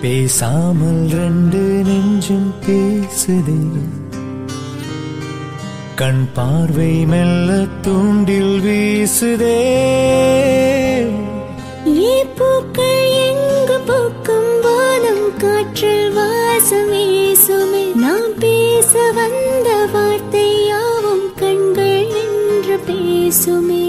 பேசாமல் ரெண்டு நெஞ்சும் பேசுதே, கண் பார்வை மெல்ல தூண்டில் வீசுதே. பூக்கள் எங்கு பூக்கும் வானம் காற்றில் வாசம் வீசுமே, நாம் பேச வந்த வார்த்தை யாவும் கண்கள் என்று பேசுமே.